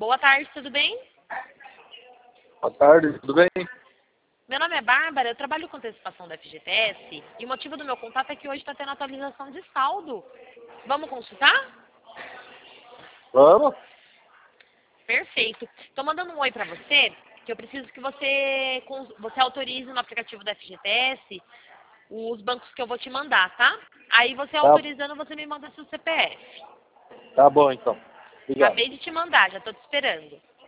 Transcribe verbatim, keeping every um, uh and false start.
Boa tarde, tudo bem? Boa tarde, tudo bem? Meu nome é Bárbara, eu trabalho com antecipação da F G T S e o motivo do meu contato é que hoje está tendo atualização de saldo. Vamos consultar? Vamos? Perfeito. Estou mandando um oi para você, que eu preciso que você, você autorize no aplicativo da F G T S os bancos que eu vou te mandar, tá? Aí você Tá, autorizando, você me manda seu C P F. tá bom, então. Obrigado. Acabei de te mandar, já estou te esperando.